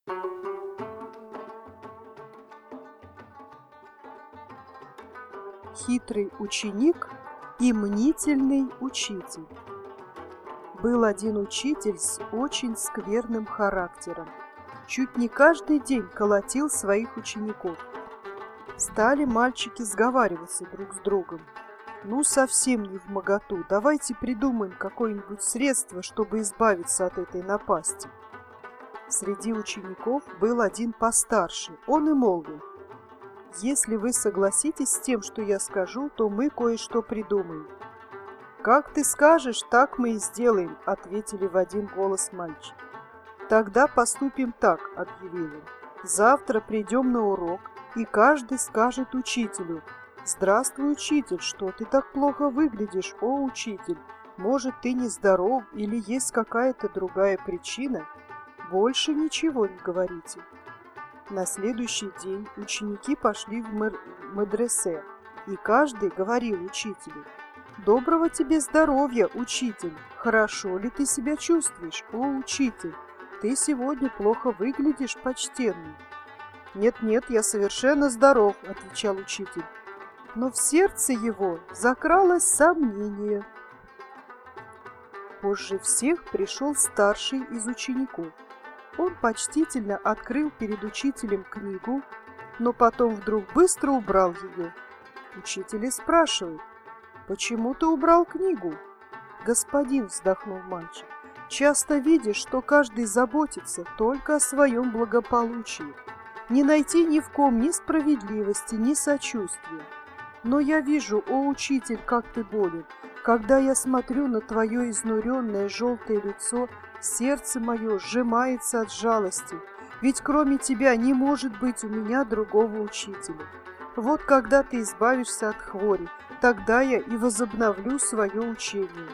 Хитрый ученик и мнительный учитель. Был один учитель с очень скверным характером. Чуть не каждый день колотил своих учеников. Стали мальчики сговариваться друг с другом. Ну, совсем не вмоготу, давайте придумаем какое-нибудь средство, чтобы избавиться от этой напасти. Среди учеников был один постарше, он и молвил: если вы согласитесь с тем, что я скажу, то мы кое-что придумаем. Как ты скажешь, так мы и сделаем, ответили в один голос мальчики. Тогда поступим так, объявил он. Завтра придем на урок, и каждый скажет учителю: здравствуй, учитель, что ты так плохо выглядишь, о учитель? Может, ты нездоров или есть какая-то другая причина? Больше ничего не говорите. На следующий день ученики пошли в медресе, и каждый говорил учителю: доброго тебе здоровья, учитель! Хорошо ли ты себя чувствуешь, о учитель? Ты сегодня плохо выглядишь, почтенный. Нет-нет, я совершенно здоров, отвечал учитель. Но в сердце его закралось сомнение. Позже всех пришел старший из учеников. Он почтительно открыл перед учителем книгу, но потом вдруг быстро убрал ее. Учитель спрашивает: почему ты убрал книгу? Господин, вздохнул мальчик, часто видишь, что каждый заботится только о своем благополучии. Не найти ни в ком ни справедливости, ни сочувствия. Но я вижу, о учитель, как ты болен. Когда я смотрю на твое изнуренное желтое лицо, сердце мое сжимается от жалости, ведь кроме тебя не может быть у меня другого учителя. Вот когда ты избавишься от хвори, тогда я и возобновлю свое учение.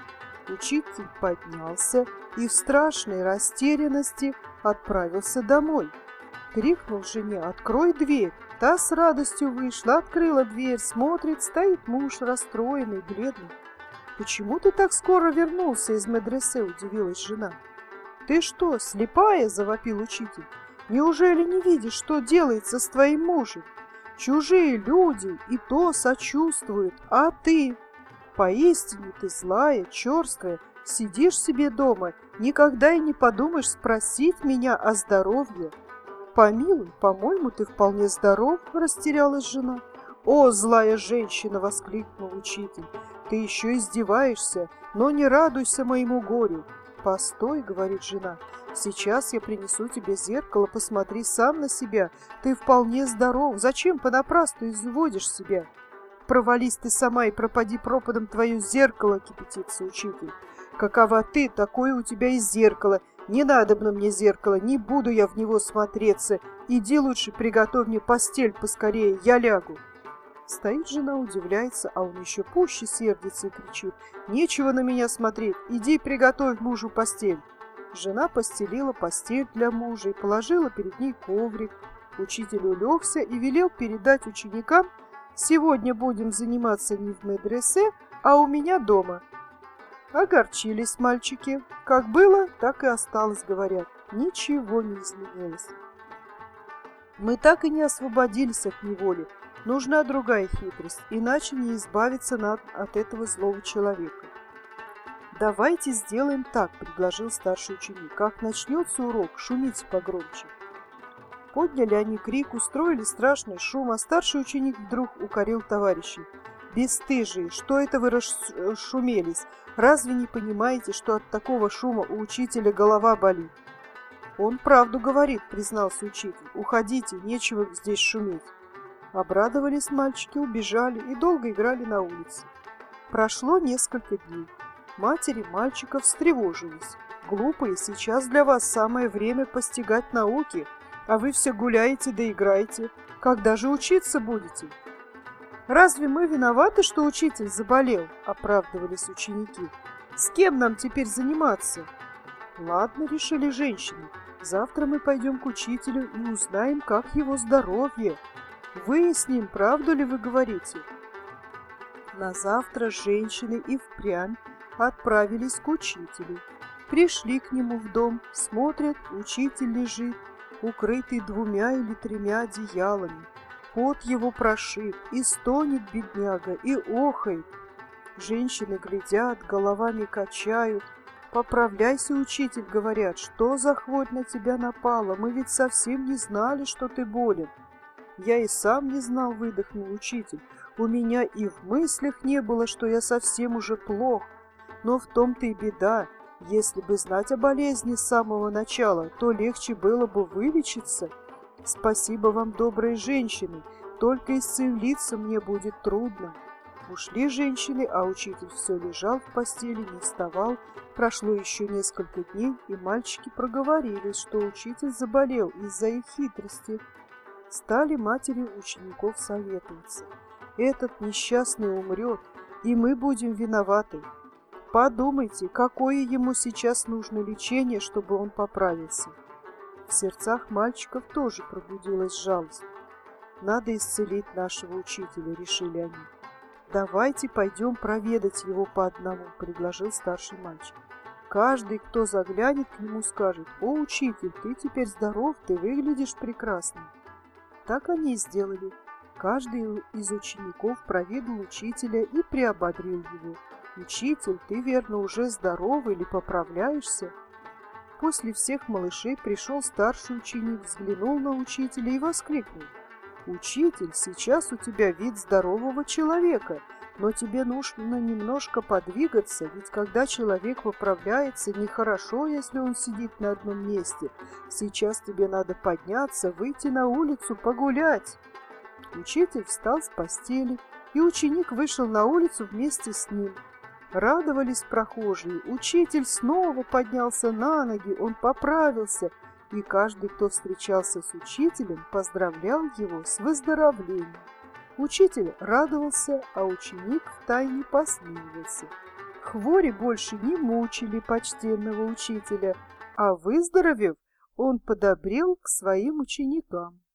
Учитель поднялся и в страшной растерянности отправился домой. Крикнул жене: открой дверь. Та с радостью вышла, открыла дверь, смотрит, стоит муж, расстроенный, бледный. «Почему ты так скоро вернулся из медресе?» – удивилась жена. «Ты что, слепая?» – завопил учитель. «Неужели не видишь, что делается с твоим мужем? Чужие люди и то сочувствуют, а ты? Поистине ты злая, черствая, сидишь себе дома, никогда и не подумаешь спросить меня о здоровье». «Помилуй, по-моему, ты вполне здоров», – растерялась жена. «О, злая женщина!» – воскликнул учитель. «Ты еще издеваешься, но не радуйся моему горю». «Постой», – говорит жена, – «сейчас я принесу тебе зеркало, посмотри сам на себя. Ты вполне здоров, зачем понапрасну изводишь себя?» «Провались ты сама и пропади пропадом твое зеркало», – кипятится учитель. «Какова ты, такое у тебя и зеркало. Не надобно мне зеркало, не буду я в него смотреться. Иди лучше приготовь мне постель поскорее, я лягу». Стоит жена, удивляется, а он еще пуще сердится и кричит: «Нечего на меня смотреть, иди приготовь мужу постель». Жена постелила постель для мужа и положила перед ней коврик. Учитель улегся и велел передать ученикам: «Сегодня будем заниматься не в медресе, а у меня дома». Огорчились мальчики. Как было, так и осталось, говорят. Ничего не изменилось. Мы так и не освободились от неволи. Нужна другая хитрость, иначе не избавиться от этого злого человека. «Давайте сделаем так», — предложил старший ученик. «Как начнется урок, шумите погромче». Подняли они крик, устроили страшный шум, а старший ученик вдруг укорил товарищей: «Бесстыжие, что это вы расшумелись? Разве не понимаете, что от такого шума у учителя голова болит?» «Он правду говорит», — признался учитель. «Уходите, нечего здесь шуметь». Обрадовались мальчики, убежали и долго играли на улице. Прошло несколько дней. Матери мальчиков встревожились. «Глупые, сейчас для вас самое время постигать науки, а вы все гуляете да играете. Когда же учиться будете?» «Разве мы виноваты, что учитель заболел?» – оправдывались ученики. «С кем нам теперь заниматься?» «Ладно, — решили женщины, — завтра мы пойдем к учителю и узнаем, как его здоровье. Выясним, правду ли вы говорите». На завтра женщины и впрямь отправились к учителю. Пришли к нему в дом, смотрят, учитель лежит, укрытый 2 или 3 одеялами. Пот его прошиб, и стонет бедняга, и охает. Женщины глядят, головами качают. «Поправляйся, учитель», — говорят, — «что за хворь на тебя напала? Мы ведь совсем не знали, что ты болен». «Я и сам не знал», — выдохнул учитель. «У меня и в мыслях не было, что я совсем уже плох. Но в том-то и беда. Если бы знать о болезни с самого начала, то легче было бы вылечиться. Спасибо вам, добрые женщины, только исцелиться мне будет трудно». Ушли женщины, а учитель все лежал в постели, не вставал. Прошло еще несколько дней, и мальчики проговорились, что учитель заболел из-за их хитрости. Стали матери учеников советоваться. Этот несчастный умрет, и мы будем виноваты. Подумайте, какое ему сейчас нужно лечение, чтобы он поправился. В сердцах мальчиков тоже пробудилась жалость. Надо исцелить нашего учителя, решили они. «Давайте пойдем проведать его по одному», — предложил старший мальчик. «Каждый, кто заглянет к нему, скажет: „О, учитель, ты теперь здоров, ты выглядишь прекрасно“». Так они и сделали. Каждый из учеников проведал учителя и приободрил его. «Учитель, ты, верно, уже здоров или поправляешься?» После всех малышей пришел старший ученик, взглянул на учителя и воскликнул: «Учитель, сейчас у тебя вид здорового человека, но тебе нужно немножко подвигаться, ведь когда человек поправляется, нехорошо, если он сидит на одном месте. Сейчас тебе надо подняться, выйти на улицу, погулять». Учитель встал с постели, и ученик вышел на улицу вместе с ним. Радовались прохожие. Учитель снова поднялся на ноги, он поправился, и каждый, кто встречался с учителем, поздравлял его с выздоровлением. Учитель радовался, а ученик втайне посмеивался. Хвори больше не мучили почтенного учителя, а выздоровев, он подобрел к своим ученикам.